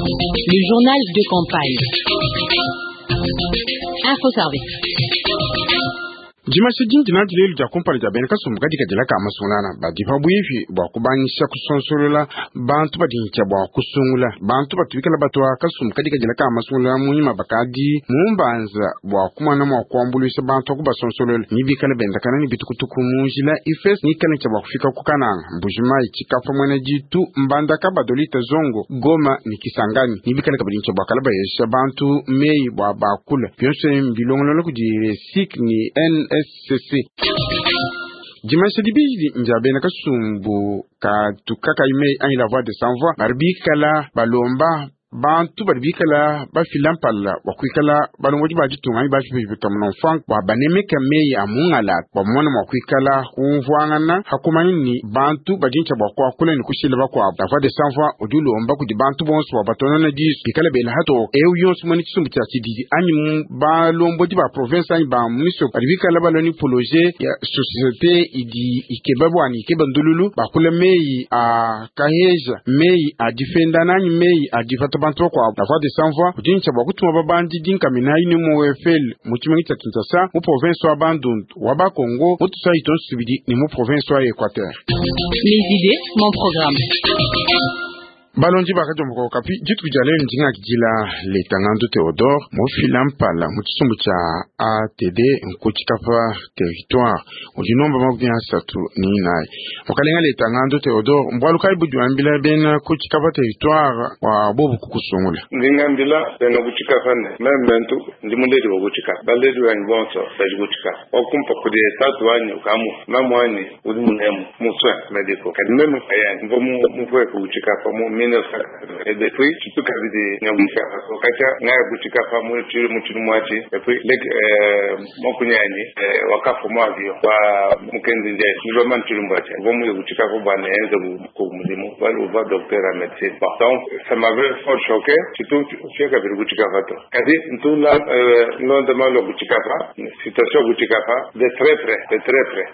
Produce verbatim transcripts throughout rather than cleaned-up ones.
Le journal de campagne. Info Service. Dimanche din dina dile ja company ja ben kasum gadi gadi la ka masulana ba di babu yifi ba ku ban sha ku sonsolola ban tu ba din ke ba ku sungula ban tu ba tu kala batwa kasum gadi gadi la ka masulana mu yima bakadi mu banza ba kuma na ma ko ambulu se ban to ku ba sonsolola ni bi kala ben da kana ni bitukutuku mu jila ifes ni kana ke ba ku fika ku kana mbujima ikika fa mwana jitu mbanda ka badolita zongo goma ni kisangani ni bi kala ka bin ke ba kala ba yesha bantu mei ba ba kula pyose mbilongolo ku di sik ni n S C C. Dimanche dibidi njabe na kasumbu ka tukaka ime ani la voix de sans voix barbikala balomba bantu barbikala ba filampala wakwikala balongoji ba jitunga ba fifi tamno fank wa baneme kamei amungala ba mona makwikala unvwangana hakumani ni bantu bajincha bakwa kule ni kushile bakwa la voix de sans voix odulo omba ku di bantu bonso wa batona na dis bikala bela hato eyo sumani kisumbu cha sididi ani ba lomboji ba province ani ba muniso barbikala baloni projet ya société idi ikebabo ani ikebandululu ba kule mei a kaheja mei a defendana ni mei a difata bantu kwa la voix de sans voix kujincha bakutuma babandi dinka minayi ni mu efel muchimengi tatintasa mu province wa bandund waba Congo mutu sa iton subidi ni mu province wa Équateur. Mes idées, mon programme. Balonji bakajo mko kapi jitu kujale njinga kijila le Tangando Théodore mo filam pala mutsumbu cha A T D nkuchikapa territoire ujinomba mabya satu ni nai wakalenga le Tangando Théodore mbwalu kai buju ambila bena kuchikapa territoire wa bobu kukusungula ndinga ndila bena kuchikapa ne memento ndimuledi wa kuchikapa baledi wa bonso baji kuchikapa okumpa kudi tatu wani ukamu mamwani udimunemu muswa medico kadimemu ayani mvomu mvwe kuchikapa mu et depuis tu peux cavider nyabika so kacha ngaya butika fa mu tiri mu tiri mwachi et puis le mo kunyani wakafu mwa vyo kwa mukenzi nje nilo man tiri mwachi bomu yo butika fa bana enza ku mudimu wali va docteur à médecine donc ça m'avait fort choqué surtout chez ka butika fa to kadi ntula non de malo butika fa situation butika fa de très près de très près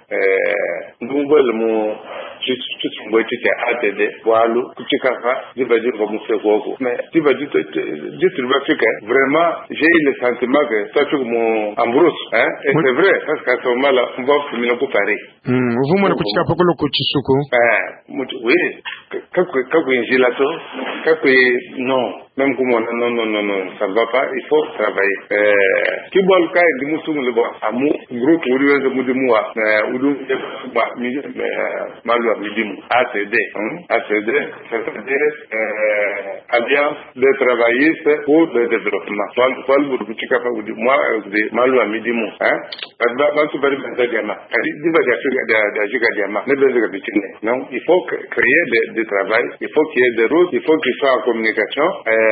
euh ngubel mu tu tu mwachi cha A T D walu butika fa diba diba museko mais diba diba diba fika vraiment j'ai eu le sentiment que ça fait mon Ambrose hein et c'est vrai parce qu'à ce moment là on va finir pour Paris hum vous m'avez kuchika poko lo kuchisuko eh oui kako kako injilato kako non même comme non non non non ça va pas il faut travailler euh qui bol kai di musumu le bo amu groupe uri wenze mudimu wa udu ba mi malu abidimu A T D A T D c'est-à-dire euh, alliance des travaillistes pour le développement. Paul Paul Bourguchika Faoudi, moi, de Malou Amidimu, hein, parce que dans ce bari de diamant, il va d'agir à diamant, ne besoin de non, il faut créer des travail, il faut qu'il y ait des routes, il faut qu'ils soient en communication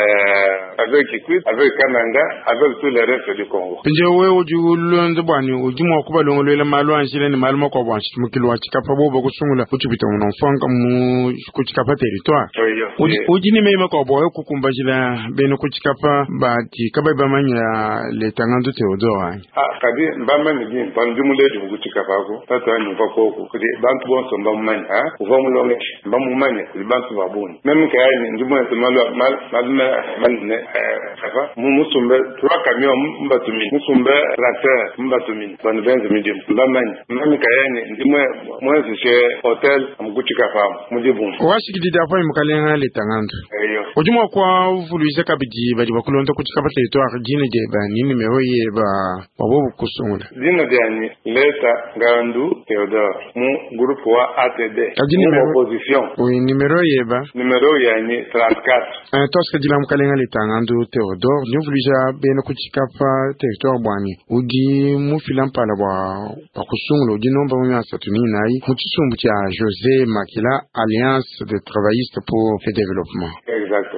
euh, avec Kikwit, avec Kananga, avec tout le reste du Congo. Nje wewe ujulonde bwani ujimo kuba longo le malu anjile ni malu mako bwanshi mukilo wa chikapa bobo kusungula kuchipita unofanga mu kuchikapa territoire. Ujini mei mako boyo kukumbajila beno kuchikapa bati kabai bamanya le Tangando Théodore. Ah kadi mbamani bi bandimu le du kuchikapa ko tata ni vako ko kadi bantu bonso mbamani ha uvamu longe mbamumanya kuli bantu babuni même que ay ndimu en malu mal mal mal ne safa musumbe trois camions mbatumi musumbe tracteur mbatumi ban benz medium mbamani même que ay ndimu moi c'est hôtel amkuchikapa mujibu washi kidida fa mukalenga le Tangando ojuma kwa uvuluiza kabiji bali bakulonda kuchikapa territoire jine je ba ni numero ye ba wabo kusungula jine de ani leta Gandu Théodore mu groupe wa A T D mu opposition oui numero ye ba numero yani trente-quatre un toska dila mukalenga le Tangando Théodore ni uvuluiza beno kuchikapa territoire bwani udi mu filampala ba bakusungula udi nomba mu ya satuni nai mutisumbu cha José Makila Alliance des travaillistes pour le développement. Exact.